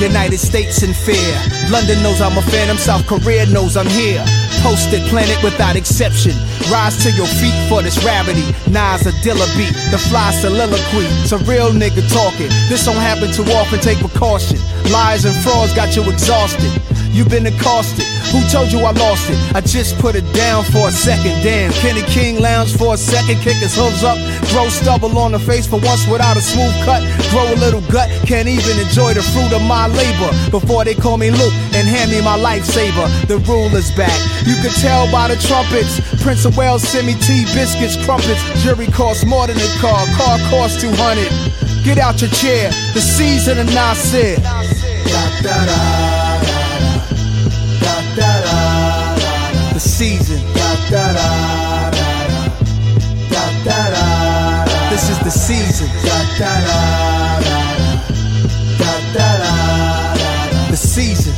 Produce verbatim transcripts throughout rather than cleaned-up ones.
United States in fear. London knows I'm a phantom, South Korea knows I'm here. Posted planet without exception. Rise to your feet for this rarity. Nas a Dilla beat, the fly soliloquy. It's a real nigga talking. This don't happen too often, take precaution. Lies and frauds got you exhausted. You've been accosted. Who told you I lost it? I just put it down for a second. Damn, Kenny King lounge for a second, kick his hooves up, grow stubble on the face for once without a smooth cut, grow a little gut, can't even enjoy the fruit of my labor before they call me Luke and hand me my lifesaver. The ruler's back. You can tell by the trumpets. Prince of Wales send me tea, biscuits, crumpets. Jury costs more than a car. Car costs two hundred. Get out your chair. The season of Nasir. The season. This is the season. The season.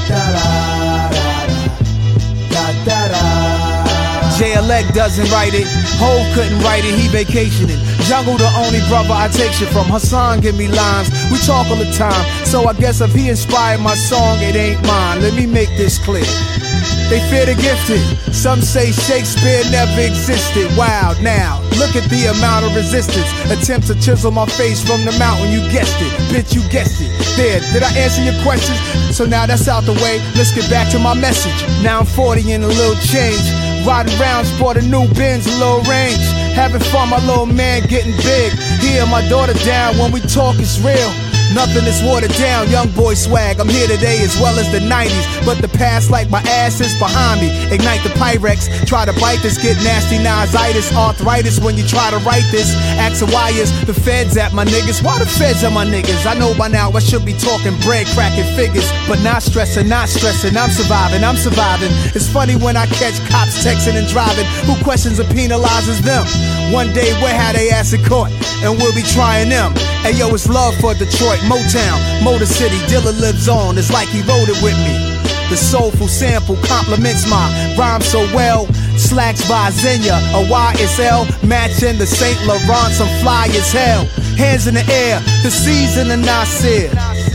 J L X doesn't write it, Hov couldn't write it, he vacationing. Jungle the only brother I take shit from. Hassan give me lines, we talk all the time. So I guess if he inspired my song, it ain't mine. Let me make this clear. They fear the gifted. Some say Shakespeare never existed. Wow, now, look at the amount of resistance. Attempt to chisel my face from the mountain, you guessed it. Bitch, you guessed it. There, did I answer your questions? So now that's out the way, let's get back to my message. Now I'm forty and a little change. Riding round, sport a new Benz, a little range. Having fun, my little man getting big. Here, my daughter down, when we talk it's real. Nothing is watered down, young boy swag. I'm here today as well as the nineties, but the past like my ass is behind me. Ignite the Pyrex, try to bite this, get nasty nositis, arthritis when you try to write this. Ask why is the feds at my niggas? Why the feds at my niggas? I know by now I should be talking bread, cracking figures, but not stressing, not stressing. I'm surviving, I'm surviving. It's funny when I catch cops texting and driving. Who questions or penalizes them? One day we'll have they ass in court, and we'll be trying them. Hey yo, it's love for Detroit, Motown, Motor City, Dilla lives on, it's like he wrote it with me. The soulful sample complements my rhyme so well. Slacks by Xenia, a Y S L, matching the Saint Laurent, I'm fly as hell. Hands in the air, the season of Nasir.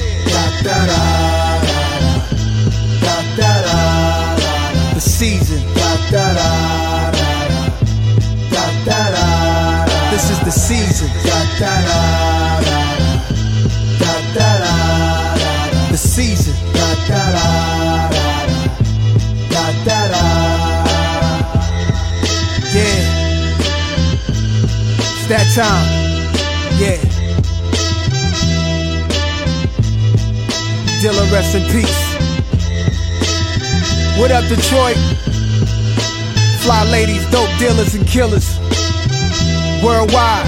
The season. This is the season. The season. Yeah. It's that time. Yeah. Dilla, rest in peace. What up, Detroit? Fly ladies, dope dealers and killers. Worldwide.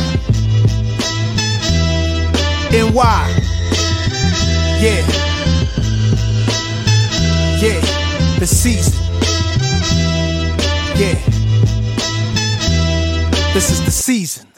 N Y. Yeah. Yeah. The season. Yeah. This is the season.